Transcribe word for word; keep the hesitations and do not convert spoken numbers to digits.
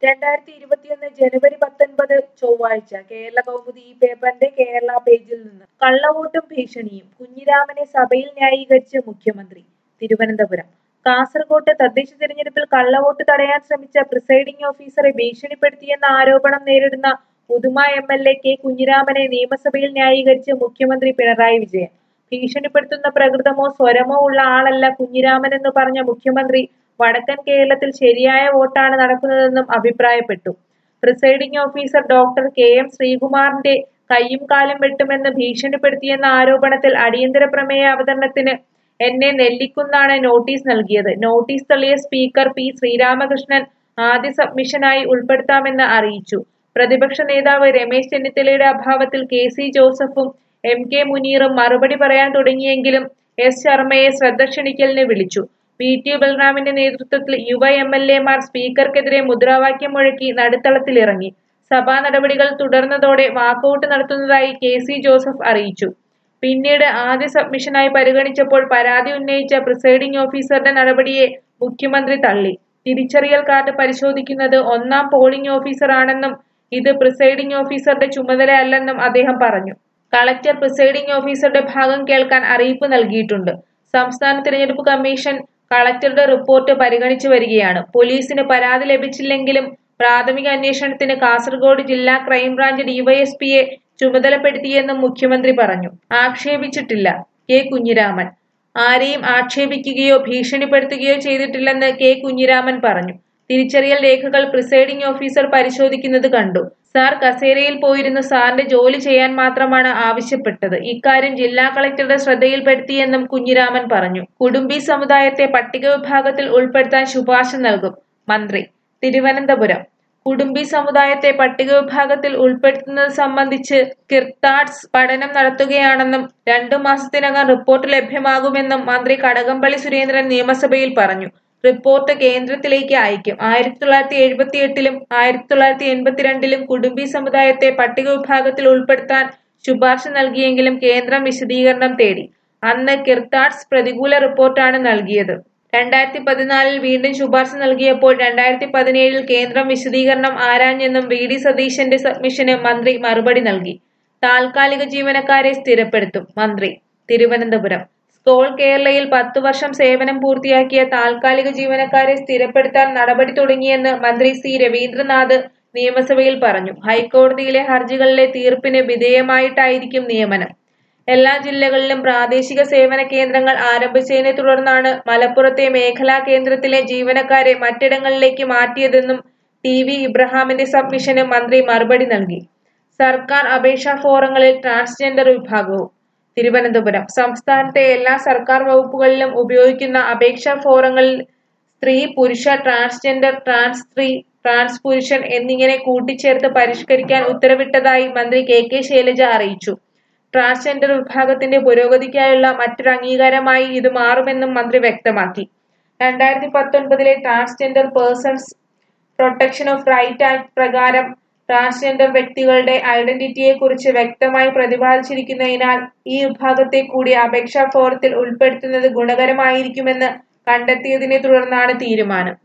രണ്ടായിരത്തി ഇരുപത്തിയൊന്ന് ജനുവരി പത്തൊൻപത് ചൊവ്വാഴ്ച കേരള കൗമുദി ഈ പേപ്പറിന്റെ കേരള പേജിൽ നിന്ന് കള്ളവോട്ടും ഭീഷണിയും കുഞ്ഞിരാമനെ സഭയിൽ ന്യായീകരിച്ച് മുഖ്യമന്ത്രി. തിരുവനന്തപുരം കാസർകോട്ട് തദ്ദേശ തെരഞ്ഞെടുപ്പിൽ കള്ളവോട്ട് തടയാൻ ശ്രമിച്ച പ്രിസൈഡിംഗ് ഓഫീസറെ ഭീഷണിപ്പെടുത്തിയെന്ന ആരോപണം നേരിടുന്ന Uduma M L A K കുഞ്ഞിരാമനെ നിയമസഭയിൽ ന്യായീകരിച്ച് മുഖ്യമന്ത്രി പിണറായി വിജയൻ. ഭീഷണിപ്പെടുത്തുന്ന പ്രകൃതമോ സ്വരമോ ഉള്ള ആളല്ല കുഞ്ഞിരാമനെന്ന് പറഞ്ഞ മുഖ്യമന്ത്രി വടക്കൻ കേരളത്തിൽ ശരിയായ വോട്ടാണ് നടക്കുന്നതെന്നും അഭിപ്രായപ്പെട്ടു. Presiding officer doctor K M ശ്രീകുമാറിന്റെ കയ്യും കാലും വെട്ടുമെന്ന് ഭീഷണിപ്പെടുത്തിയെന്ന ആരോപണത്തിൽ അടിയന്തര പ്രമേയ അവതരണത്തിന് എന്നെ നെല്ലിക്കുന്നാണ് നോട്ടീസ് നൽകിയത്. നോട്ടീസ് തള്ളിയ സ്പീക്കർ പി ശ്രീരാമകൃഷ്ണൻ ആദ്യ സബ്മിഷനായി ഉൾപ്പെടുത്താമെന്ന് അറിയിച്ചു. പ്രതിപക്ഷ നേതാവ് രമേശ് ചെന്നിത്തലയുടെ അഭാവത്തിൽ കെ സി ജോസഫും എം കെ മുനീറും മറുപടി പറയാൻ തുടങ്ങിയെങ്കിലും എസ് ശർമ്മയെ ശ്രദ്ധ ക്ഷണിക്കലിന് വിളിച്ചു. പി ടി ബൽറാമിന്റെ നേതൃത്വത്തിൽ യുവ എം എൽ എമാർ സ്പീക്കർക്കെതിരെ മുദ്രാവാക്യം മുഴക്കി നടുത്തളത്തിലിറങ്ങി. സഭാ നടപടികൾ തുടർന്നതോടെ വാക്കൌട്ട് നടത്തുന്നതായി കെ സി ജോസഫ് അറിയിച്ചു. പിന്നീട് ആദ്യ സബ്മിഷനായി പരിഗണിച്ചപ്പോൾ പരാതി ഉന്നയിച്ച പ്രിസൈഡിംഗ് ഓഫീസറുടെ നടപടിയെ മുഖ്യമന്ത്രി തള്ളി. തിരിച്ചറിയൽ കാർഡ് പരിശോധിക്കുന്നത് ഒന്നാം പോളിംഗ് ഓഫീസറാണെന്നും ഇത് പ്രിസൈഡിംഗ് ഓഫീസറുടെ ചുമതലയല്ലെന്നും അദ്ദേഹം പറഞ്ഞു. കളക്ടർ പ്രിസൈഡിംഗ് ഓഫീസറുടെ ഭാഗം കേൾക്കാൻ അറിയിപ്പ് നൽകിയിട്ടുണ്ട്. സംസ്ഥാന തിരഞ്ഞെടുപ്പ് കമ്മീഷൻ കളക്ടറുടെ റിപ്പോർട്ട് പരിഗണിച്ചു വരികയാണ്. പോലീസിന് പരാതി ലഭിച്ചില്ലെങ്കിലും പ്രാഥമിക അന്വേഷണത്തിന് കാസർഗോഡ് ജില്ലാ ക്രൈംബ്രാഞ്ച് ഡിവൈഎസ്പിയെ ചുമതലപ്പെടുത്തിയെന്നും മുഖ്യമന്ത്രി പറഞ്ഞു. ആക്ഷേപിച്ചിട്ടില്ല കെ കുഞ്ഞിരാമൻ. ആരെയും ആക്ഷേപിക്കുകയോ ഭീഷണിപ്പെടുത്തുകയോ ചെയ്തിട്ടില്ലെന്ന് കെ കുഞ്ഞിരാമൻ പറഞ്ഞു. തിരിച്ചറിയൽ രേഖകൾ പ്രിസൈഡിംഗ് ഓഫീസർ പരിശോധിക്കുന്നത് കണ്ടു. സാർ കസേരയിൽ പോയിരുന്നു സാറിന്റെ ജോലി ചെയ്യാൻ മാത്രമാണ് ആവശ്യപ്പെട്ടത്. ഇക്കാര്യം ജില്ലാ കളക്ടറുടെ ശ്രദ്ധയിൽപ്പെടുത്തിയെന്നും കുഞ്ഞിരാമൻ പറഞ്ഞു. കുടുംബി സമുദായത്തെ പട്ടിക വിഭാഗത്തിൽ ഉൾപ്പെടുത്താൻ ശുപാർശ നൽകും മന്ത്രി. തിരുവനന്തപുരം കുടുംബി സമുദായത്തെ പട്ടിക വിഭാഗത്തിൽ ഉൾപ്പെടുത്തുന്നത് സംബന്ധിച്ച് കിർത്താഡ്സ് പഠനം നടത്തുകയാണെന്നും രണ്ടു മാസത്തിനകം റിപ്പോർട്ട് ലഭ്യമാകുമെന്നും മന്ത്രി കടകംപള്ളി സുരേന്ദ്രൻ നിയമസഭയിൽ പറഞ്ഞു. റിപ്പോർട്ട് കേന്ദ്രത്തിലേക്ക് അയക്കും. ആയിരത്തി തൊള്ളായിരത്തി എഴുപത്തി എട്ടിലും ആയിരത്തി തൊള്ളായിരത്തി എൺപത്തിരണ്ടിലും കുടുംബി സമുദായത്തെ പട്ടിക വിഭാഗത്തിൽ ഉൾപ്പെടുത്താൻ ശുപാർശ നൽകിയെങ്കിലും കേന്ദ്രം വിശദീകരണം തേടി. അന്ന് കിർത്താഡ്സ് പ്രതികൂല റിപ്പോർട്ടാണ് നൽകിയത്. രണ്ടായിരത്തി പതിനാലിൽ വീണ്ടും ശുപാർശ നൽകിയപ്പോൾ രണ്ടായിരത്തി പതിനേഴിൽ കേന്ദ്രം വിശദീകരണം ആരാഞ്ഞെന്നും വി ഡി സതീശന്റെ സബ്മിഷന് മന്ത്രി മറുപടി നൽകി. താൽക്കാലിക ജീവനക്കാരെ സ്ഥിരപ്പെടുത്തും മന്ത്രി. തിരുവനന്തപുരം സ്കോൾ കേരളയിൽ പത്തു വർഷം സേവനം പൂർത്തിയാക്കിയ താൽക്കാലിക ജീവനക്കാരെ സ്ഥിരപ്പെടുത്താൻ നടപടി തുടങ്ങിയെന്ന് മന്ത്രി സി രവീന്ദ്രനാഥ് നിയമസഭയിൽ പറഞ്ഞു. ഹൈക്കോടതിയിലെ ഹർജികളിലെ തീർപ്പിന് വിധേയമായിട്ടായിരിക്കും നിയമനം. എല്ലാ ജില്ലകളിലും പ്രാദേശിക സേവന കേന്ദ്രങ്ങൾ ആരംഭിച്ചതിനെ തുടർന്നാണ് മലപ്പുറത്തെ മേഖലാ കേന്ദ്രത്തിലെ ജീവനക്കാരെ മറ്റിടങ്ങളിലേക്ക് മാറ്റിയതെന്നും ടി വി ഇബ്രാഹിമിന്റെ സബ്മിഷന് മന്ത്രി മറുപടി നൽകി. സർക്കാർ അപേക്ഷാ ഫോറങ്ങളിൽ ട്രാൻസ്ജെൻഡർ വിഭാഗവും. തിരുവനന്തപുരം സംസ്ഥാനത്തെ എല്ലാ സർക്കാർ വകുപ്പുകളിലും ഉപയോഗിക്കുന്ന അപേക്ഷാ ഫോറങ്ങളിൽ സ്ത്രീ, പുരുഷ, ട്രാൻസ്ജെൻഡർ, ട്രാൻസ് സ്ത്രീ, ട്രാൻസ് പുരുഷൻ എന്നിങ്ങനെ കൂട്ടിച്ചേർത്ത് പരിഷ്കരിക്കാൻ ഉത്തരവിട്ടതായി മന്ത്രി കെ കെ ശൈലജ അറിയിച്ചു. ട്രാൻസ്ജെൻഡർ വിഭാഗത്തിന്റെ പുരോഗതിക്കായുള്ള മറ്റൊരു അംഗീകാരമായി ഇത് മാറുമെന്നും മന്ത്രി വ്യക്തമാക്കി. രണ്ടായിരത്തി പത്തൊൻപതിലെ transgender persons protection of right act പ്രകാരം ട്രാൻസ്ജെൻഡർ വ്യക്തികളുടെ ഐഡന്റിറ്റിയെക്കുറിച്ച് വ്യക്തമായി പ്രതിപാദിച്ചിരിക്കുന്നതിനാൽ ഈ വിഭാഗത്തെ കൂടി അപേക്ഷാ ഫോറത്തിൽ ഉൾപ്പെടുത്തുന്നത് ഗുണകരമായിരിക്കുമെന്ന് കണ്ടെത്തിയതിനെ തുടർന്നാണ് തീരുമാനം.